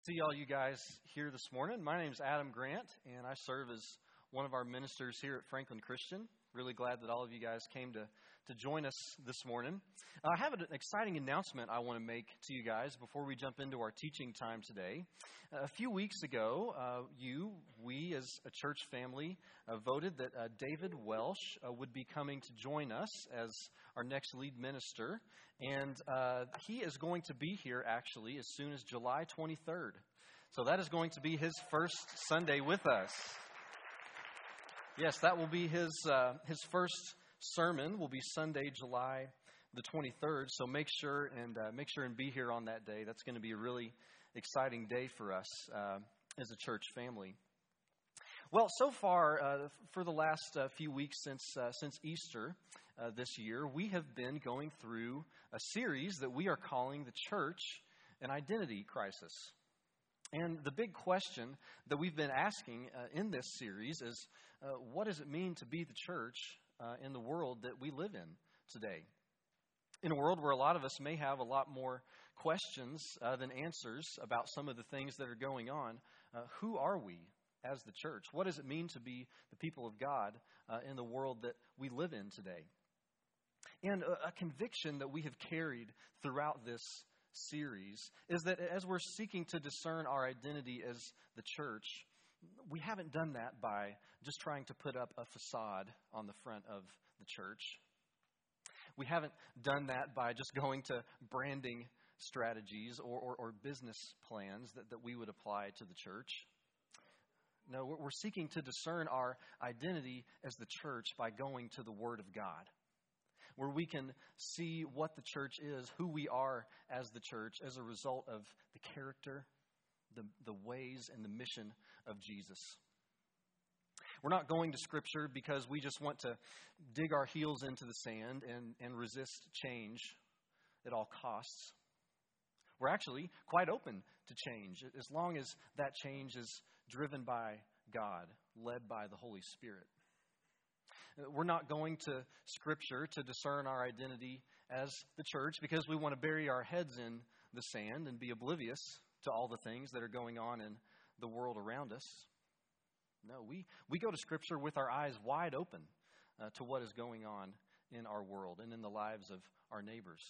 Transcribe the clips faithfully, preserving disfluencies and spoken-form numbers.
See all you guys here this morning. My name is Adam Grant, and I serve as one of our ministers here at Franklin Christian. Really glad that all of you guys came to, to join us this morning. Uh, I have an exciting announcement I want to make to you guys before we jump into our teaching time today. Uh, a few weeks ago, uh, you, we as a church family, uh, voted that uh, David Welsh uh, would be coming to join us as our next lead minister. And uh, he is going to be here, actually, as soon as July twenty-third. So that is going to be his first Sunday with us. Yes, that will be his uh, his first sermon. Will be Sunday, July the twenty-third. So make sure and uh, make sure and be here on that day. That's going to be a really exciting day for us uh, as a church family. Well, so far uh, for the last uh, few weeks since uh, since Easter uh, this year, we have been going through a series that we are calling the Church an Identity Crisis. And the big question that we've been asking uh, in this series is, uh, what does it mean to be the church uh, in the world that we live in today? In a world where a lot of us may have a lot more questions uh, than answers about some of the things that are going on, uh, who are we as the church? What does it mean to be the people of God uh, in the world that we live in today? And a, a conviction that we have carried throughout this series is that as we're seeking to discern our identity as the church, we haven't done that by just trying to put up a facade on the front of the church. We haven't done that by just going to branding strategies or, or, or business plans that, that we would apply to the church. No, we're seeking to discern our identity as the church by going to the Word of God, where we can see what the church is, who we are as the church as a result of the character, the, the ways, and the mission of Jesus. We're not going to Scripture because we just want to dig our heels into the sand and, and resist change at all costs. We're actually quite open to change as long as that change is driven by God, led by the Holy Spirit. We're not going to Scripture to discern our identity as the church because we want to bury our heads in the sand and be oblivious to all the things that are going on in the world around us. No, we, we go to Scripture with our eyes wide open uh, to what is going on in our world and in the lives of our neighbors.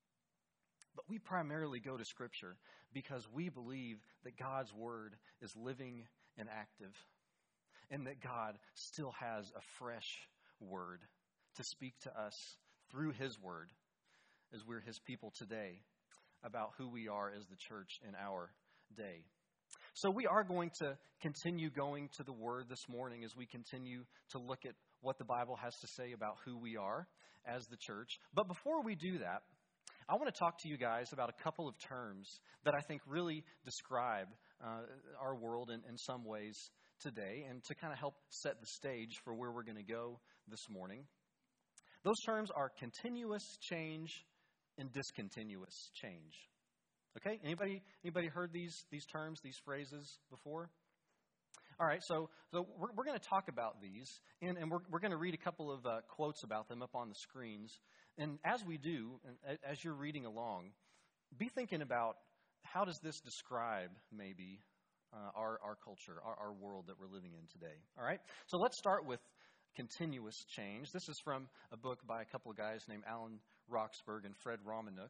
But we primarily go to Scripture because we believe that God's Word is living and active, and that God still has a fresh word to speak to us through His Word as we're His people today about who we are as the church in our day. So we are going to continue going to the Word this morning as we continue to look at what the Bible has to say about who we are as the church. But before we do that, I want to talk to you guys about a couple of terms that I think really describe uh, our world in, in some ways today, and to kind of help set the stage for where we're going to go this morning. Those terms are continuous change and discontinuous change. Okay? Anybody anybody heard these these terms, these phrases before? All right, so so we're, we're going to talk about these, and, and we're, we're going to read a couple of uh, quotes about them up on the screens. And as we do, and as you're reading along, be thinking about how does this describe maybe uh, our, our culture, our, our world that we're living in today. All right, so let's start with continuous change. This is from a book by a couple of guys named Alan Roxburgh and Fred Romanuk.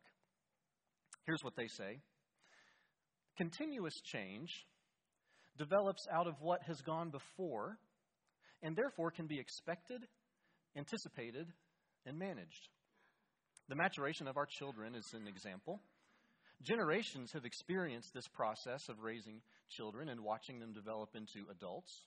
Here's what they say. Continuous change develops out of what has gone before and therefore can be expected, anticipated, and managed. The maturation of our children is an example. Generations have experienced this process of raising children and watching them develop into adults.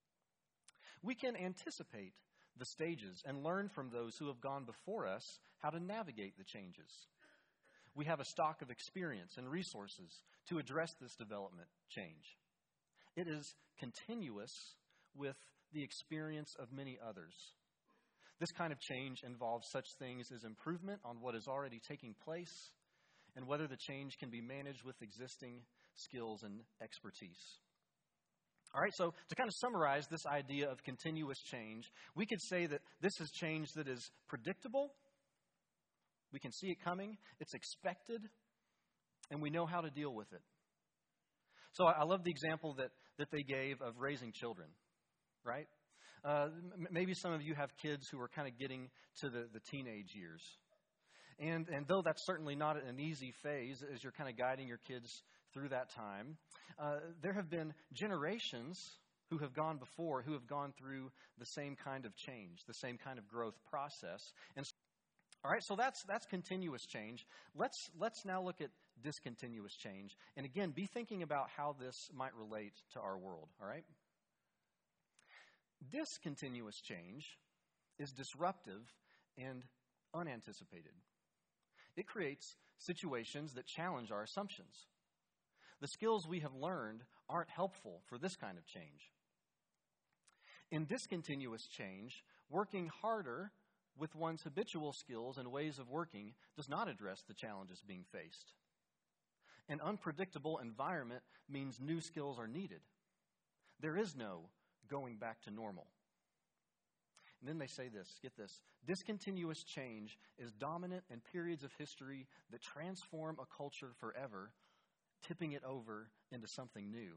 We can anticipate the stages and learn from those who have gone before us how to navigate the changes. We have a stock of experience and resources to address this development change. It is continuous with the experience of many others. This kind of change involves such things as improvement on what is already taking place and whether the change can be managed with existing skills and expertise. All right, so to kind of summarize this idea of continuous change, we could say that this is change that is predictable. We can see it coming. It's expected, and we know how to deal with it. So I, I love the example that, that they gave of raising children, right? Uh, m- maybe some of you have kids who are kind of getting to the, the teenage years. And, and though that's certainly not an easy phase as you're kind of guiding your kids through that time, uh, there have been generations who have gone before, who have gone through the same kind of change, the same kind of growth process. And so, all right, so that's that's continuous change. Let's let's now look at discontinuous change. And again, be thinking about how this might relate to our world, all right? Discontinuous change is disruptive and unanticipated. It creates situations that challenge our assumptions. The skills we have learned aren't helpful for this kind of change. In discontinuous change, working harder with one's habitual skills and ways of working does not address the challenges being faced. An unpredictable environment means new skills are needed. There is no going back to normal. And then they say this, get this, discontinuous change is dominant in periods of history that transform a culture forever, tipping it over into something new.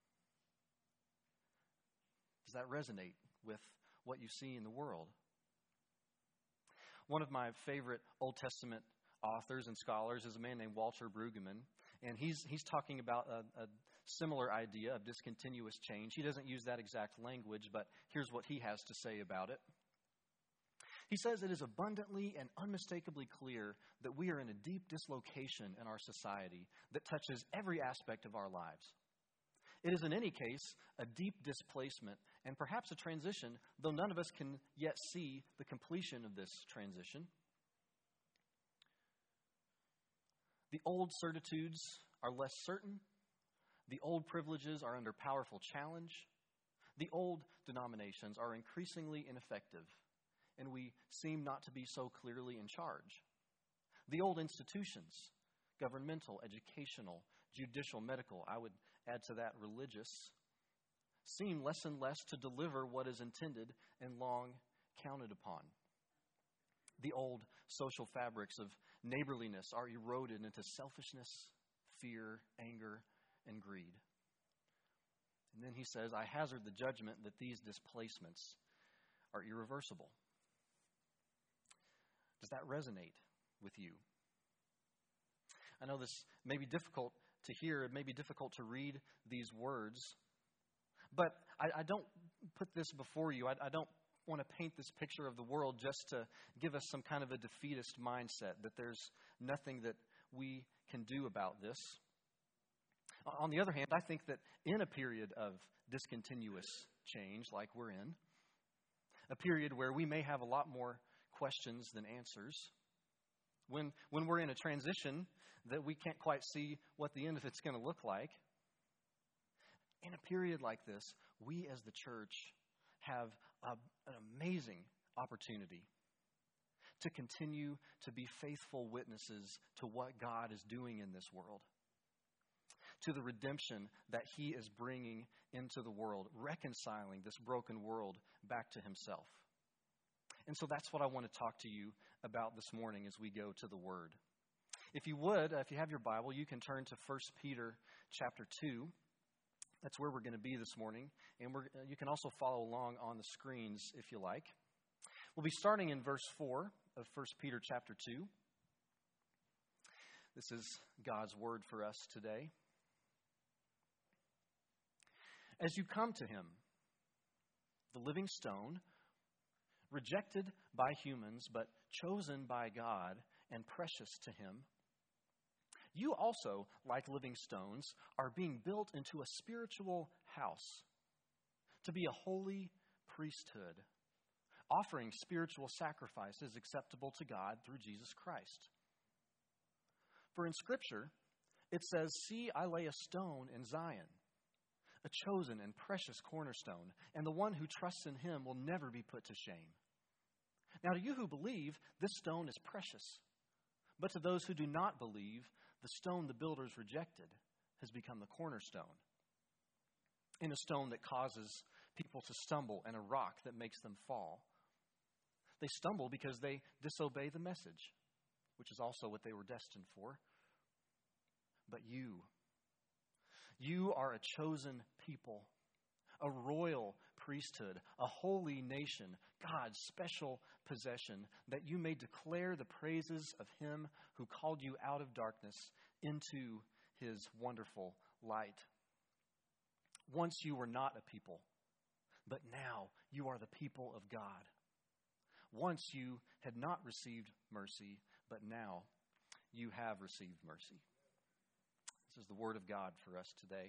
Does that resonate with what you see in the world? One of my favorite Old Testament authors and scholars is a man named Walter Brueggemann, and he's he's talking about a, a similar idea of discontinuous change. He doesn't use that exact language, but here's what he has to say about it. He says, it is abundantly and unmistakably clear that we are in a deep dislocation in our society that touches every aspect of our lives. It is in any case a deep displacement and perhaps a transition, though none of us can yet see the completion of this transition. The old certitudes are less certain. The old privileges are under powerful challenge. The old denominations are increasingly ineffective, and we seem not to be so clearly in charge. The old institutions, governmental, educational, judicial, medical, I would add to that religious, seem less and less to deliver what is intended and long counted upon. The old social fabrics of neighborliness are eroded into selfishness, fear, anger, and greed. And then he says, I hazard the judgment that these displacements are irreversible. Does that resonate with you? I know this may be difficult to hear. It may be difficult to read these words. But I, I don't put this before you. I, I don't want to paint this picture of the world just to give us some kind of a defeatist mindset, that there's nothing that we can do about this. On the other hand, I think that in a period of discontinuous change like we're in, a period where we may have a lot more questions than answers, when when we're in a transition that we can't quite see what the end of it's going to look like, in a period like this, we as the church have a, an amazing opportunity to continue to be faithful witnesses to what God is doing in this world, to the redemption that He is bringing into the world, reconciling this broken world back to Himself. And so that's what I want to talk to you about this morning as we go to the Word. If you would, if you have your Bible, you can turn to First Peter chapter two. That's where we're going to be this morning. And we're, you can also follow along on the screens if you like. We'll be starting in verse four of First Peter chapter two. This is God's word for us today. As you come to Him, the living stone, rejected by humans, but chosen by God and precious to Him, you also, like living stones, are being built into a spiritual house to be a holy priesthood, offering spiritual sacrifices acceptable to God through Jesus Christ. For in Scripture, it says, "See, I lay a stone in Zion, a chosen and precious cornerstone, and the one who trusts in Him will never be put to shame." Now, to you who believe, this stone is precious. But to those who do not believe, the stone the builders rejected has become the cornerstone, and a stone that causes people to stumble, and a rock that makes them fall. They stumble because they disobey the message, which is also what they were destined for. But you, You are a chosen people, a royal priesthood, a holy nation, God's special possession, that you may declare the praises of him who called you out of darkness into his wonderful light. Once you were not a people, but now you are the people of God. Once you had not received mercy, but now you have received mercy. This is the word of God for us today.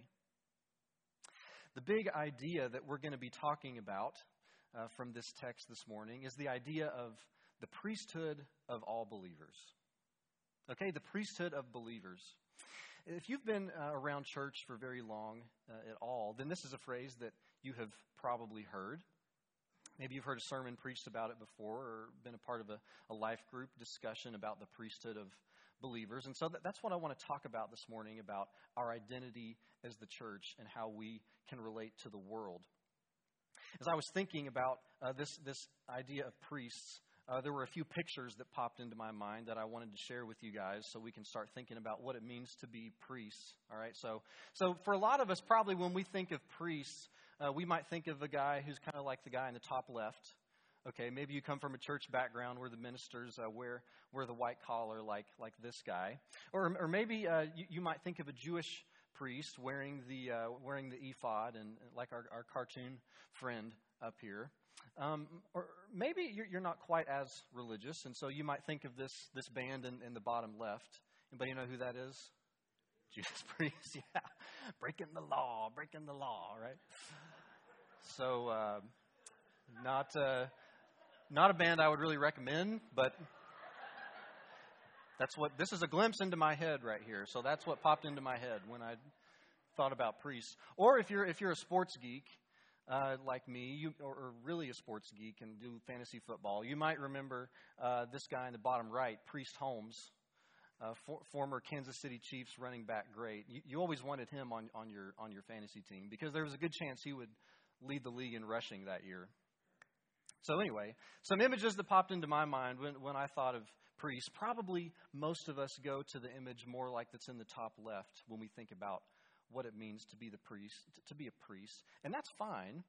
The big idea that we're going to be talking about uh, from this text this morning is the idea of the priesthood of all believers. Okay, the priesthood of believers. If you've been uh, around church for very long uh, at all, then this is a phrase that you have probably heard. Maybe you've heard a sermon preached about it before, or been a part of a, a life group discussion about the priesthood of believers. And so that, that's what I want to talk about this morning, about our identity as the church and how we can relate to the world. As I was thinking about uh, this, this idea of priests, uh, there were a few pictures that popped into my mind that I wanted to share with you guys so we can start thinking about what it means to be priests. All right, so so for a lot of us, probably when we think of priests, uh, we might think of a guy who's kind of like the guy in the top left. Okay, maybe you come from a church background where the ministers uh, wear wear the white collar like like this guy, or or maybe uh, you, you might think of a Jewish priest wearing the uh, wearing the ephod, and like our, our cartoon friend up here. Um, or maybe you're, you're not quite as religious, and so you might think of this this band in, in the bottom left. Anybody know who that is? Judas Priest, yeah, breaking the law, breaking the law, right? So uh, not. Uh, Not a band I would really recommend, but that's what, this is a glimpse into my head right here. So that's what popped into my head when I thought about priests. Or if you're if you're a sports geek uh, like me, you or, or really a sports geek and do fantasy football, you might remember uh, this guy in the bottom right, Priest Holmes, uh, for, former Kansas City Chiefs running back great. You, you always wanted him on, on your on your fantasy team because there was a good chance he would lead the league in rushing that year. So anyway, some images that popped into my mind when, when I thought of priests. Probably most of us go to the image more like that's in the top left when we think about what it means to be the priest, to be a priest. And that's fine.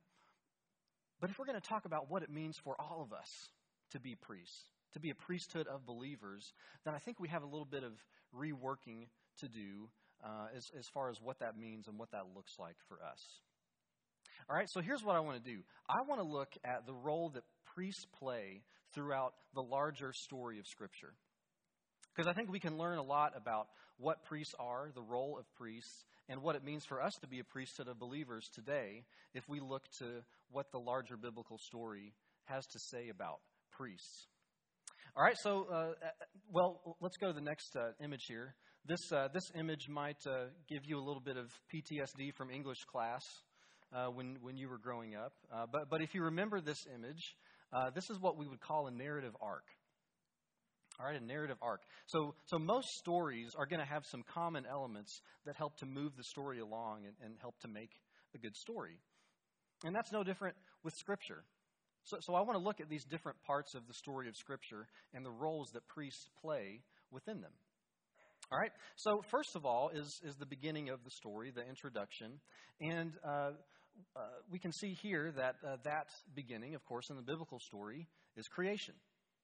But if we're going to talk about what it means for all of us to be priests, to be a priesthood of believers, then I think we have a little bit of reworking to do uh, as, as far as what that means and what that looks like for us. All right, so here's what I want to do. I want to look at the role that priests play throughout the larger story of Scripture. Because I think we can learn a lot about what priests are, the role of priests, and what it means for us to be a priesthood of believers today if we look to what the larger biblical story has to say about priests. All right, so, uh, well, let's go to the next uh, image here. This, uh, this image might uh, give you a little bit of P T S D from English class. Uh, when when you were growing up. Uh, but, but if you remember this image, uh, this is what we would call a narrative arc. All right, a narrative arc. So, so most stories are going to have some common elements that help to move the story along and, and help to make a good story. And that's no different with Scripture. So, so I want to look at these different parts of the story of Scripture and the roles that priests play within them. All right, so first of all is, is the beginning of the story, the introduction. And uh, uh, we can see here that uh, that beginning, of course, in the biblical story is creation.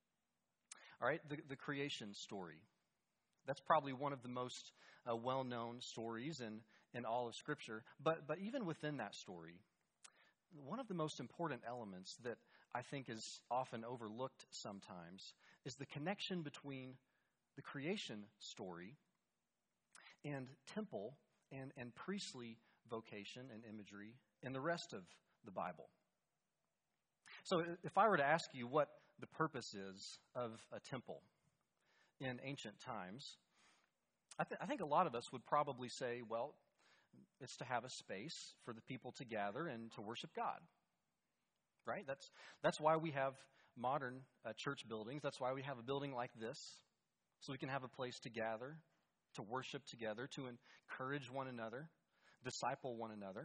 All right, the, the creation story. That's probably one of the most uh, well-known stories in, in all of Scripture. But, but even within that story, one of the most important elements that I think is often overlooked sometimes is the connection between the creation story and temple and, and priestly vocation and imagery in the rest of the Bible. So if I were to ask you what the purpose is of a temple in ancient times, I, th- I think a lot of us would probably say, well, it's to have a space for the people to gather and to worship God. Right? That's that's why we have modern uh, church buildings. That's why we have a building like this, so we can have a place to gather, to worship together, to encourage one another, disciple one another.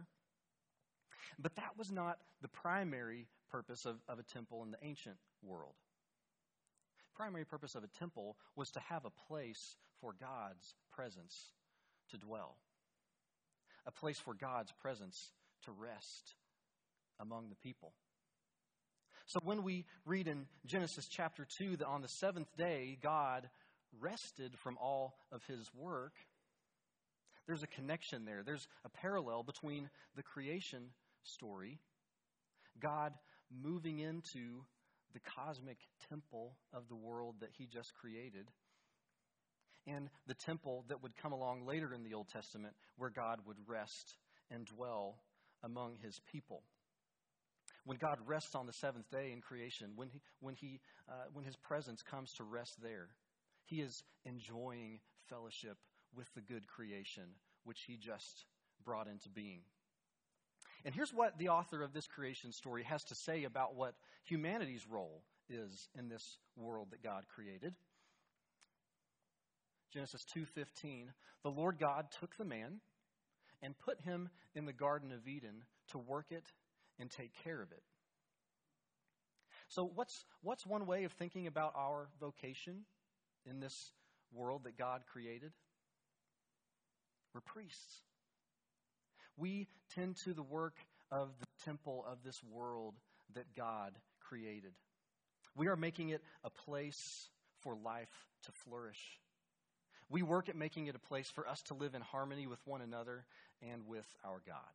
But that was not the primary purpose of, of a temple in the ancient world. The primary purpose of a temple was to have a place for God's presence to dwell. a place for God's presence to rest among the people. So when we read in Genesis chapter two that on the seventh day God rested from all of his work, there's a connection there. There's a parallel between the creation story, God moving into the cosmic temple of the world that he just created, and the temple that would come along later in the Old Testament where God would rest and dwell among his people. When God rests on the seventh day in creation, when he, when he, uh, when his presence comes to rest there, he is enjoying fellowship with the good creation which he just brought into being. And here's what the author of this creation story has to say about what humanity's role is in this world that God created. Genesis two fifteen, the Lord God took the man and put him in the Garden of Eden to work it and take care of it. So what's what's one way of thinking about our vocation in this world that God created? We're priests. We tend to the work of the temple of this world that God created. We are making it a place for life to flourish. We work at making it a place for us to live in harmony with one another and with our God.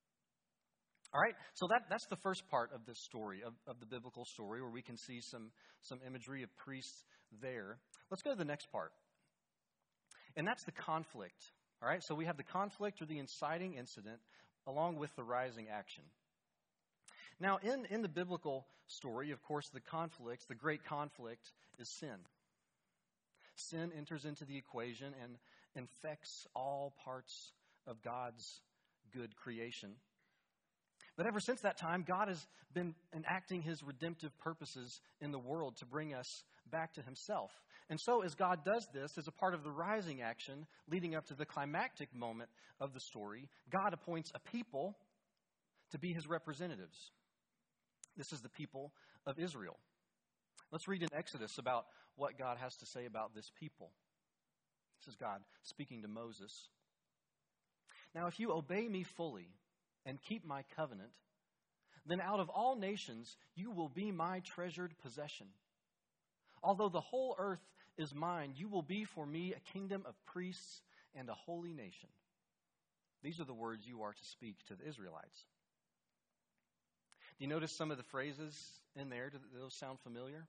All right, so that, that's the first part of this story, of, of the biblical story, where we can see some, some imagery of priests there. Let's go to the next part. And that's the conflict. All right, so we have the conflict or the inciting incident along with the rising action. Now, in, in the biblical story, of course, the conflict, the great conflict is sin. Sin enters into the equation and infects all parts of God's good creation. But ever since that time, God has been enacting his redemptive purposes in the world to bring us back to himself. And so as God does this, as a part of the rising action leading up to the climactic moment of the story, God appoints a people to be his representatives. This is the people of Israel. Let's read in Exodus about what God has to say about this people. This is God speaking to Moses. Now, if you obey me fully and keep my covenant, then out of all nations you will be my treasured possession. Although the whole earth is mine, you will be for me a kingdom of priests and a holy nation. These are the words you are to speak to the Israelites. Do you notice some of the phrases in there? Do those sound familiar?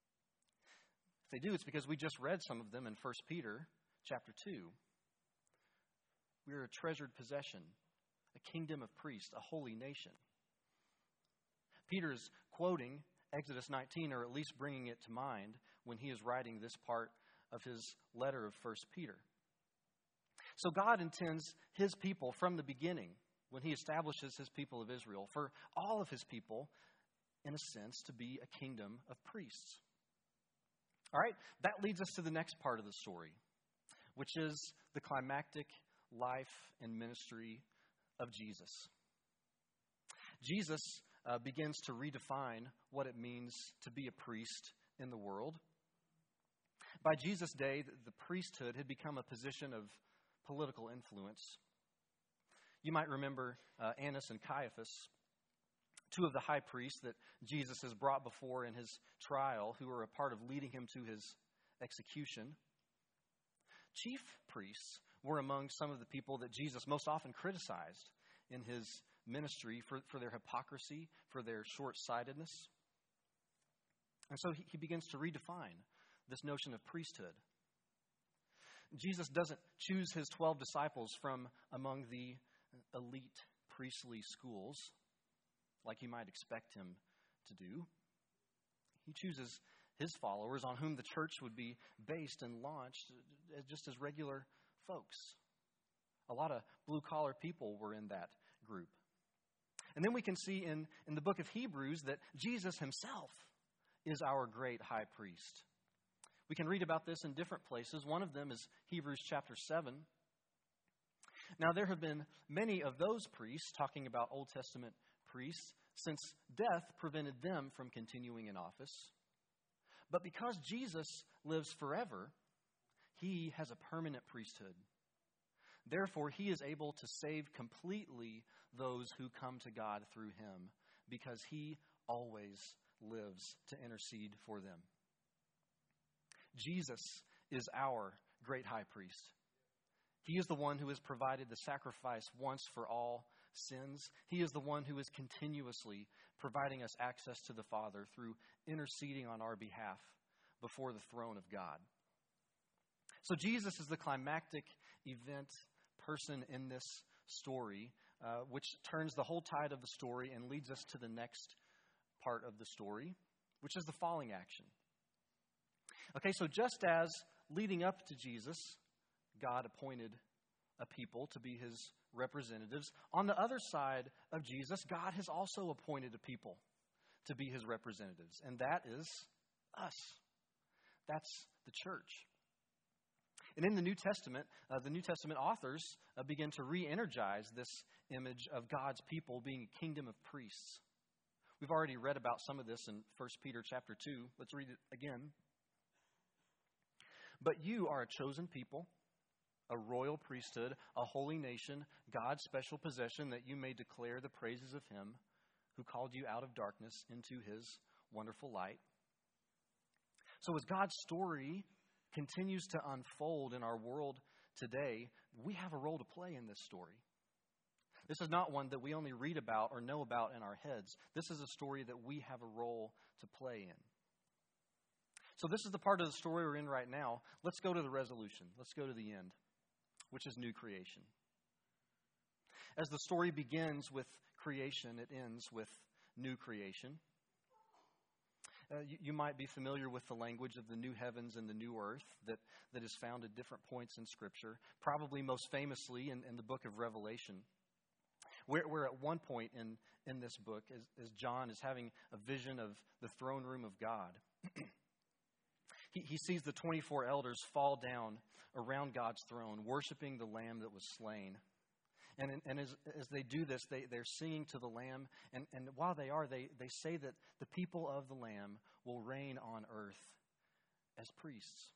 If they do, it's because we just read some of them in First Peter chapter two. We are a treasured possession, a kingdom of priests, a holy nation. Peter is quoting Exodus nineteen, or at least bringing it to mind when he is writing this part of his letter of First Peter. So God intends his people from the beginning, when he establishes his people of Israel, for all of his people, in a sense, to be a kingdom of priests. All right, that leads us to the next part of the story, which is the climactic life and ministry of Jesus. Jesus uh, begins to redefine what it means to be a priest in the world. By Jesus' day, the priesthood had become a position of political influence. You might remember uh, Annas and Caiaphas, two of the high priests that Jesus has brought before in his trial, who were a part of leading him to his execution. Chief priests were among some of the people that Jesus most often criticized in his ministry for, for their hypocrisy, for their short-sightedness. And so he, he begins to redefine this notion of priesthood. Jesus doesn't choose his twelve disciples from among the elite priestly schools like you might expect him to do. He chooses his followers on whom the church would be based and launched just as regular folks. A lot of blue-collar people were in that group. And then we can see in, in the book of Hebrews that Jesus himself is our great high priest. We can read about this in different places. One of them is Hebrews chapter seven. Now, there have been many of those priests, talking about Old Testament priests, since death prevented them from continuing in office. But because Jesus lives forever, he has a permanent priesthood. Therefore, he is able to save completely those who come to God through him, because he always lives to intercede for them. Jesus is our great high priest. He is the one who has provided the sacrifice once for all sins. He is the one who is continuously providing us access to the Father through interceding on our behalf before the throne of God. So Jesus is the climactic event person in this story, uh, which turns the whole tide of the story and leads us to the next part of the story, which is the falling action. Okay, so just as leading up to Jesus, God appointed a people to be his representatives, on the other side of Jesus, God has also appointed a people to be his representatives, and that is us. That's the church. And in the New Testament, uh, the New Testament authors uh, begin to re-energize this image of God's people being a kingdom of priests. We've already read about some of this in First Peter chapter two. Let's read it again. But you are a chosen people, a royal priesthood, a holy nation, God's special possession, that you may declare the praises of him who called you out of darkness into his wonderful light. So as God's story continues to unfold in our world today, we have a role to play in this story. This is not one that we only read about or know about in our heads. This is a story that we have a role to play in. So this is the part of the story we're in right now. Let's go to the resolution. Let's go to the end, which is new creation. As the story begins with creation, it ends with new creation. Uh, you, you might be familiar with the language of the new heavens and the new earth that, that is found at different points in Scripture, probably most famously in, in the book of Revelation, where, where at one point in, in this book, as, as John is having a vision of the throne room of God, he, he sees the twenty-four elders fall down around God's throne, worshiping the Lamb that was slain. And, and as, as they do this, they, they're singing to the Lamb. And, and while they are, they, they say that the people of the Lamb will reign on earth as priests.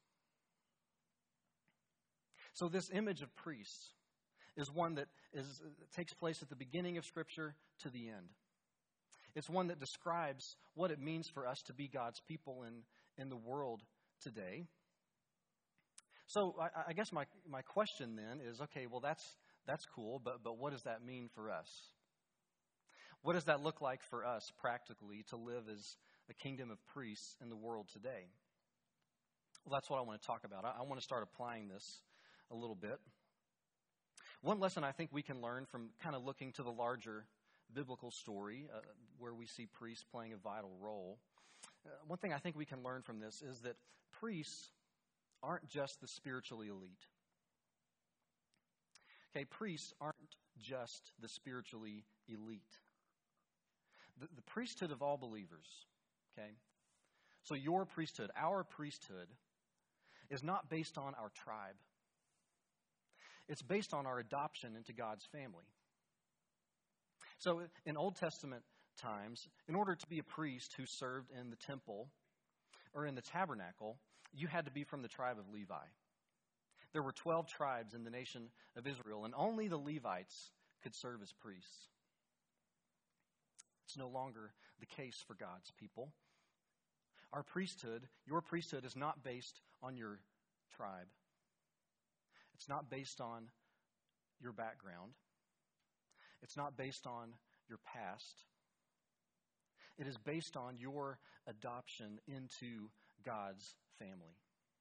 So this image of priests is one that is, takes place at the beginning of Scripture to the end. It's one that describes what it means for us to be God's people in, in the world today. So I, I guess my, my question then is, okay, well, that's That's cool, but but what does that mean for us? What does that look like for us practically to live as a kingdom of priests in the world today? Well, that's what I want to talk about. I, I want to start applying this a little bit. One lesson I think we can learn from kind of looking to the larger biblical story uh, where we see priests playing a vital role. Uh, one thing I think we can learn from this is that priests aren't just the spiritually elite. Okay, priests aren't just the spiritually elite. The, the priesthood of all believers, okay? So your priesthood, our priesthood, is not based on our tribe. It's based on our adoption into God's family. So in Old Testament times, in order to be a priest who served in the temple or in the tabernacle, you had to be from the tribe of Levi. There were twelve tribes in the nation of Israel, and only the Levites could serve as priests. It's no longer the case for God's people. Our priesthood, your priesthood, is not based on your tribe. It's not based on your background. It's not based on your past. It is based on your adoption into God's family.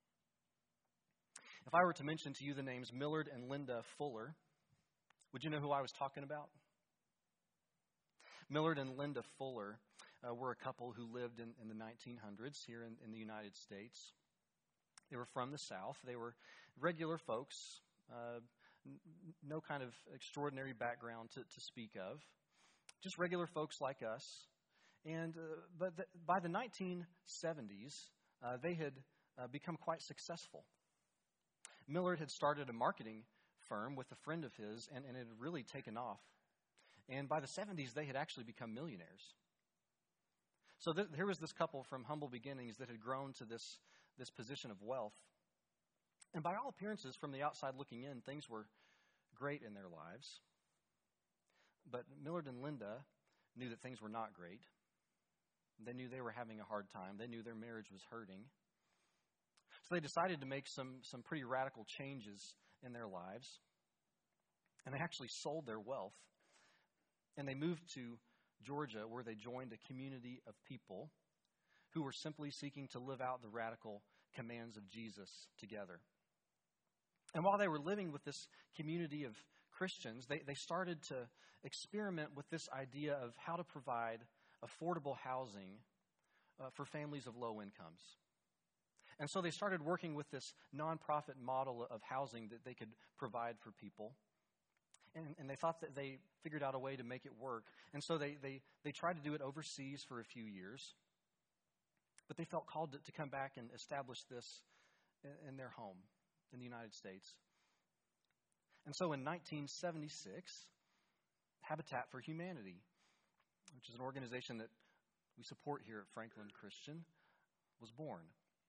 If I were to mention to you the names Millard and Linda Fuller, would you know who I was talking about? Millard and Linda Fuller uh, were a couple who lived in, in the nineteen hundreds here in, in the United States. They were from the South. They were regular folks, uh, n- no kind of extraordinary background to, to speak of, just regular folks like us. And uh, but the, by the nineteen seventies, uh, they had uh, become quite successful. Millard had started a marketing firm with a friend of his, and, and it had really taken off. And by the seventies, they had actually become millionaires. So th- here was this couple from humble beginnings that had grown to this, this position of wealth. And by all appearances, from the outside looking in, things were great in their lives. But Millard and Linda knew that things were not great. They knew they were having a hard time. They knew their marriage was hurting. So they decided to make some, some pretty radical changes in their lives. And they actually sold their wealth. And they moved to Georgia, where they joined a community of people who were simply seeking to live out the radical commands of Jesus together. And while they were living with this community of Christians, they, they started to experiment with this idea of how to provide affordable housing uh, for families of low incomes. And so they started working with this nonprofit model of housing that they could provide for people. And, and they thought that they figured out a way to make it work. And so they, they, they tried to do it overseas for a few years. But they felt called to, to come back and establish this in, in their home in the United States. And so in nineteen seventy-six, Habitat for Humanity, which is an organization that we support here at Franklin Christian, was born.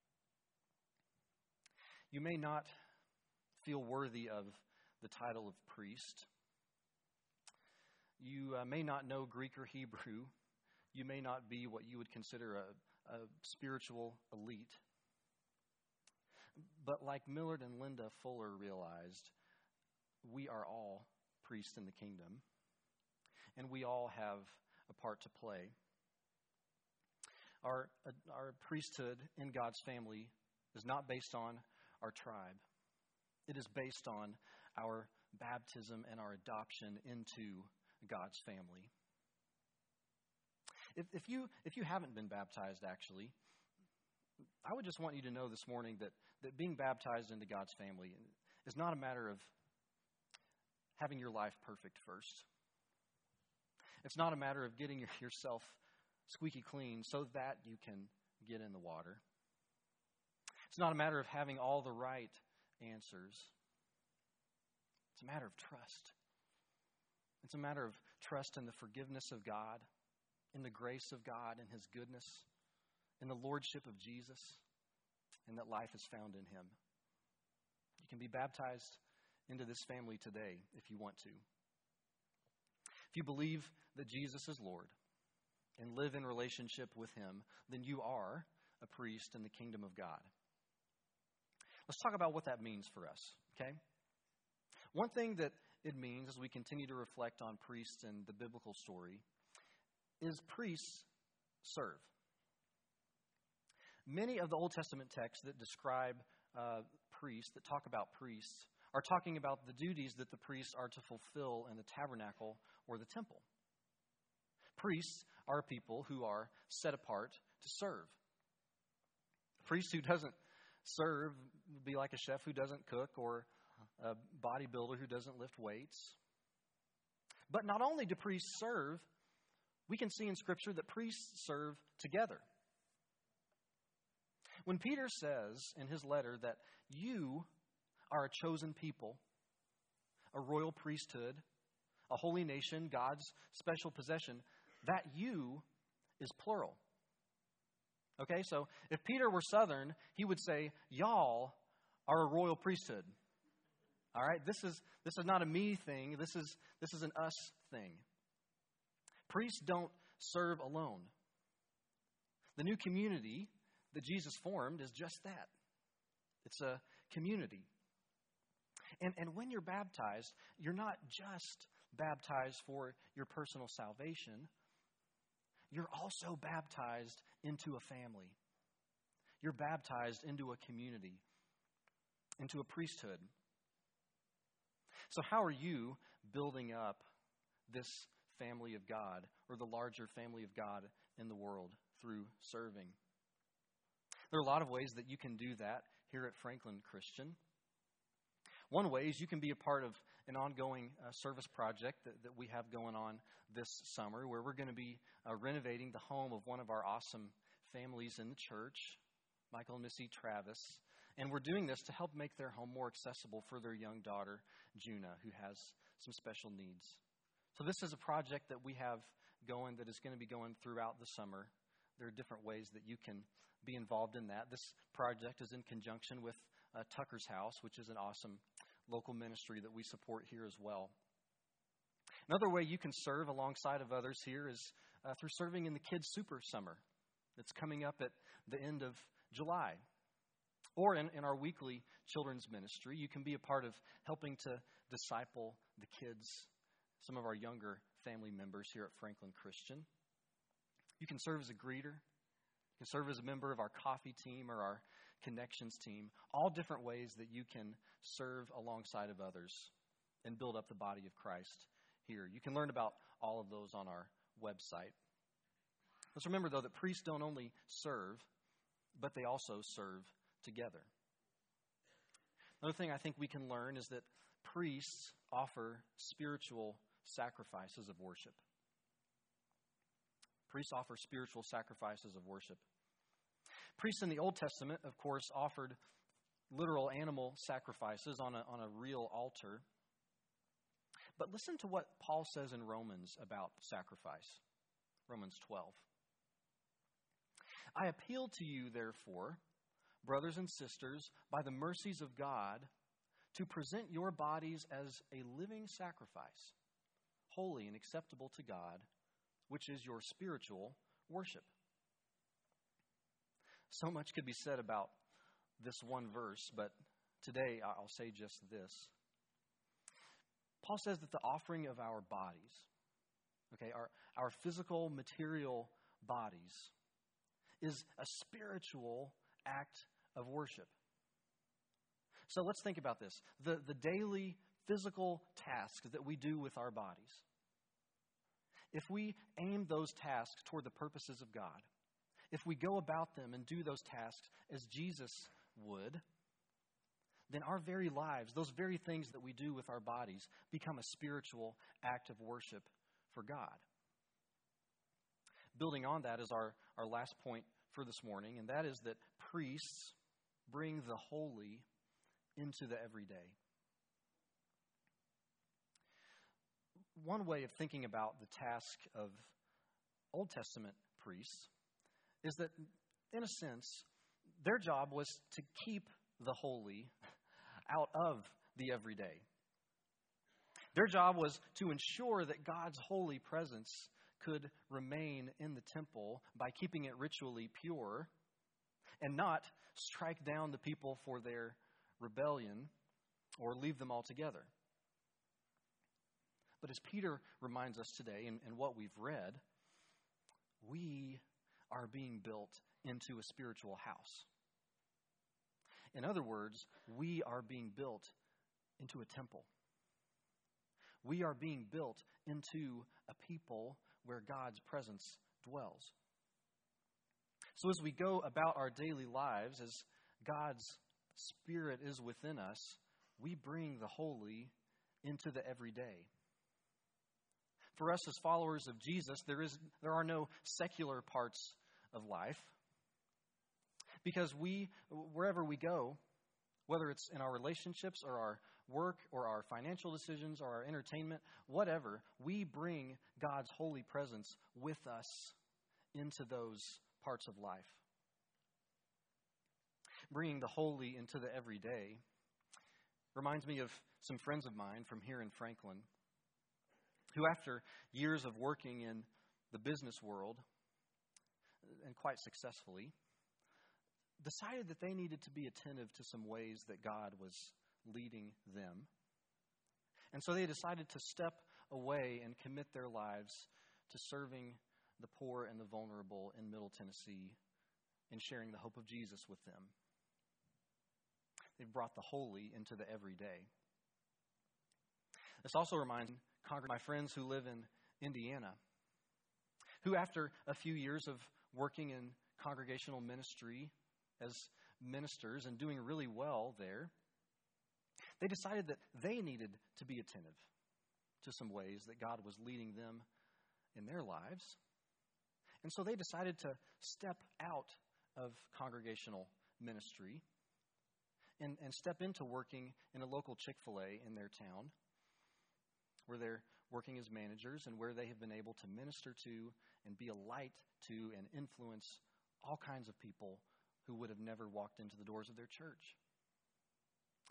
You may not feel worthy of the title of priest. You uh, may not know Greek or Hebrew. You may not be what you would consider a, a spiritual elite. But like Millard and Linda Fuller realized, we are all priests in the kingdom, and we all have a part to play. Our, our priesthood in God's family is not based on our tribe. It is based on our baptism and our adoption into God's family. If, if you if you haven't been baptized, actually, I would just want you to know this morning that, that being baptized into God's family is not a matter of having your life perfect first. It's not a matter of getting your, yourself squeaky clean so that you can get in the water. It's not a matter of having all the right answers. It's a matter of trust. It's a matter of trust in the forgiveness of God, in the grace of God, in His goodness, in the lordship of Jesus, and that life is found in Him. You can be baptized into this family today if you want to. If you believe that Jesus is Lord and live in relationship with Him, then you are a priest in the kingdom of God. Let's talk about what that means for us, okay? One thing that it means as we continue to reflect on priests and the biblical story is priests serve. Many of the Old Testament texts that describe uh, priests, that talk about priests, are talking about the duties that the priests are to fulfill in the tabernacle or the temple. Priests are people who are set apart to serve. A priest who doesn't serve would be like a chef who doesn't cook or a bodybuilder who doesn't lift weights. But not only do priests serve, we can see in Scripture that priests serve together. When Peter says in his letter that you are a chosen people, a royal priesthood, a holy nation, God's special possession, that you is plural. Okay, so if Peter were Southern, he would say, y'all are a royal priesthood. All right, this is this is not a me thing. This is this is an us thing. Priests don't serve alone. The new community that Jesus formed is just that. It's a community. And and when you're baptized, you're not just baptized for your personal salvation. You're also baptized into a family. You're baptized into a community, into a priesthood. So how are you building up this family of God, or the larger family of God in the world through serving? There are a lot of ways that you can do that here at Franklin Christian. One way is you can be a part of an ongoing uh, service project that, that we have going on this summer, where we're going to be uh, renovating the home of one of our awesome families in the church, Michael and Missy Travis. And we're doing this to help make their home more accessible for their young daughter, Juna, who has some special needs. So this is a project that we have going that is going to be going throughout the summer. There are different ways that you can be involved in that. This project is in conjunction with uh, Tucker's House, which is an awesome local ministry that we support here as well. Another way you can serve alongside of others here is uh, through serving in the Kids Super Summer that's coming up at the end of July. Or in, in our weekly children's ministry, you can be a part of helping to disciple the kids, some of our younger family members here at Franklin Christian. You can serve as a greeter. You can serve as a member of our coffee team or our connections team. All different ways that you can serve alongside of others and build up the body of Christ here. You can learn about all of those on our website. Let's remember, though, that priests don't only serve, but they also serve together. Another thing I think we can learn is that priests offer spiritual sacrifices of worship. Priests offer spiritual sacrifices of worship. Priests in the Old Testament, of course, offered literal animal sacrifices on a, on a real altar. But listen to what Paul says in Romans about sacrifice. Romans twelve. I appeal to you, therefore, brothers and sisters, by the mercies of God, to present your bodies as a living sacrifice, holy and acceptable to God, which is your spiritual worship. So much could be said about this one verse, but today I'll say just this. Paul says that the offering of our bodies, okay, our, our physical, material bodies, is a spiritual act of worship. So let's think about this. The, the daily physical tasks that we do with our bodies. If we aim those tasks toward the purposes of God, if we go about them and do those tasks as Jesus would, then our very lives, those very things that we do with our bodies, become a spiritual act of worship for God. Building on that is our, our last point for this morning, and that is that priests bring the holy into the everyday. One way of thinking about the task of Old Testament priests is that, in a sense, their job was to keep the holy out of the everyday. Their job was to ensure that God's holy presence could remain in the temple by keeping it ritually pure and not strike down the people for their rebellion or leave them altogether. But as Peter reminds us today in, in what we've read, we are being built into a spiritual house. In other words, we are being built into a temple. We are being built into a people where God's presence dwells. So as we go about our daily lives, as God's Spirit is within us, we bring the holy into the everyday. For us as followers of Jesus, there is there are no secular parts of life. Because we, wherever we go, whether it's in our relationships or our work or our financial decisions or our entertainment, whatever, we bring God's holy presence with us into those parts of life. Bringing the holy into the everyday reminds me of some friends of mine from here in Franklin who, after years of working in the business world, and quite successfully, decided that they needed to be attentive to some ways that God was leading them. And so they decided to step away and commit their lives to serving the poor and the vulnerable in Middle Tennessee and sharing the hope of Jesus with them. They've brought the holy into the everyday. This also reminds me of my friends who live in Indiana, who after a few years of working in congregational ministry as ministers and doing really well there, they decided that they needed to be attentive to some ways that God was leading them in their lives. And so they decided to step out of congregational ministry and, and step into working in a local Chick-fil-A in their town, where they're working as managers and where they have been able to minister to and be a light to and influence all kinds of people who would have never walked into the doors of their church.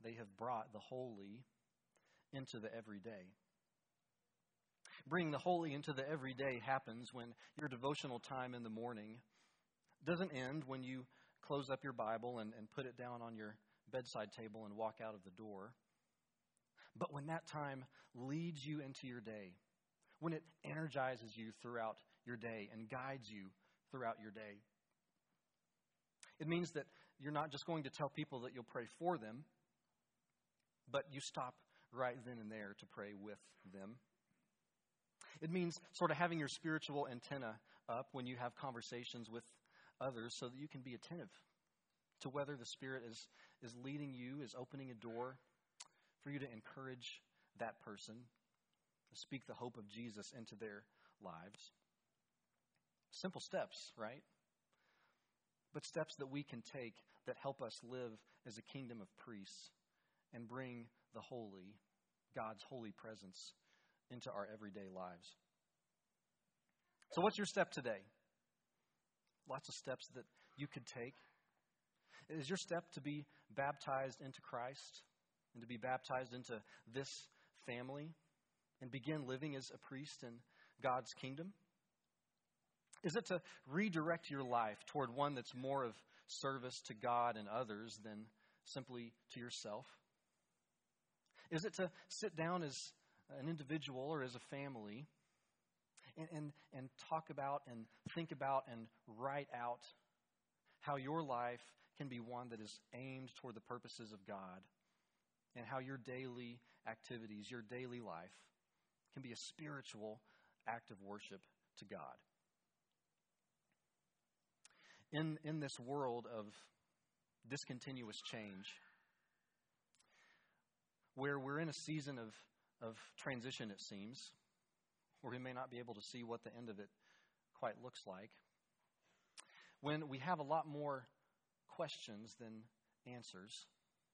they have brought the holy into the everyday. Bringing the holy into the everyday happens when your devotional time in the morning doesn't end when you close up your Bible and, and put it down on your bedside table and walk out of the door. But when that time leads you into your day, when it energizes you throughout your day and guides you throughout your day. It means that you're not just going to tell people that you'll pray for them, but you stop right then and there to pray with them. It means sort of having your spiritual antenna up when you have conversations with others so that you can be attentive to whether the Spirit is, is leading you, is opening a door for you to encourage that person, to speak the hope of Jesus into their lives. Simple steps, right? But steps that we can take that help us live as a kingdom of priests and bring the holy, God's holy presence into our everyday lives. So what's your step today? Lots of steps that you could take. Is your step to be baptized into Christ and to be baptized into this family and begin living as a priest in God's kingdom? Is it to redirect your life toward one that's more of service to God and others than simply to yourself? Is it to sit down as an individual or as a family and, and, and talk about and think about and write out how your life can be one that is aimed toward the purposes of God, and how your daily activities, your daily life, can be a spiritual act of worship to God? In, in this world of discontinuous change, where we're in a season of, of transition, it seems, where we may not be able to see what the end of it quite looks like, when we have a lot more questions than answers,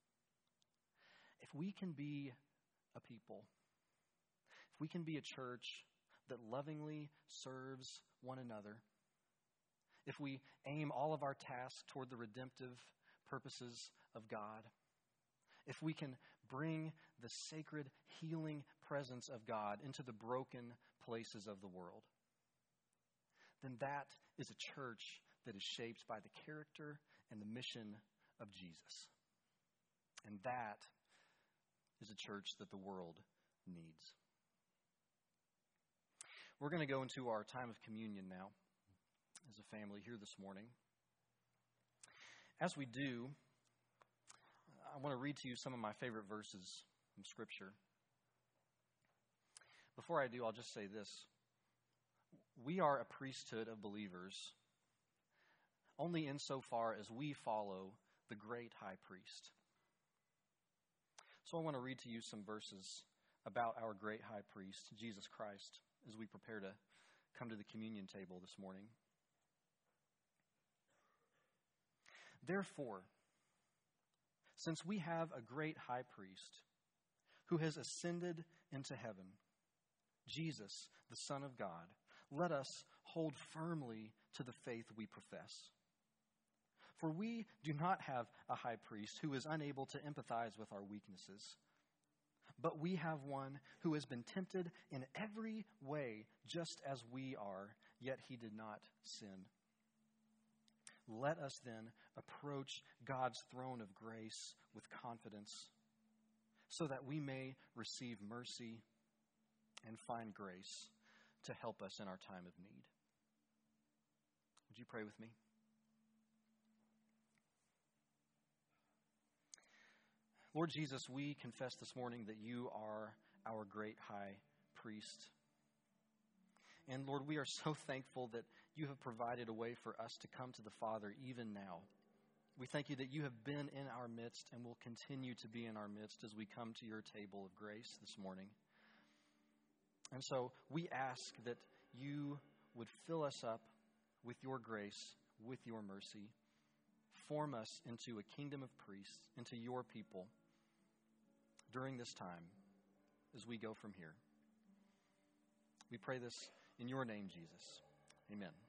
if we can be a people, if we can be a church that lovingly serves one another, if we aim all of our tasks toward the redemptive purposes of God, if we can bring the sacred healing presence of God into the broken places of the world, then that is a church that is shaped by the character and the mission of Jesus. And that is a church that the world needs. We're going to go into our time of communion now as a family here this morning. As we do, I want to read to you some of my favorite verses from Scripture. Before I do, I'll just say this. We are a priesthood of believers only insofar as we follow the great high priest. So I want to read to you some verses about our great high priest, Jesus Christ, as we prepare to come to the communion table this morning. Therefore, since we have a great high priest who has ascended into heaven, Jesus, the Son of God, let us hold firmly to the faith we profess. For we do not have a high priest who is unable to empathize with our weaknesses, but we have one who has been tempted in every way just as we are, yet he did not sin. Let us then approach God's throne of grace with confidence so that we may receive mercy and find grace to help us in our time of need. Would you pray with me? Lord Jesus, we confess this morning that you are our great high priest. And Lord, we are so thankful that you have provided a way for us to come to the Father even now. We thank you that you have been in our midst and will continue to be in our midst as we come to your table of grace this morning. And so we ask that you would fill us up with your grace, with your mercy. Form us into a kingdom of priests, into your people during this time as we go from here. We pray this in your name, Jesus. Amen.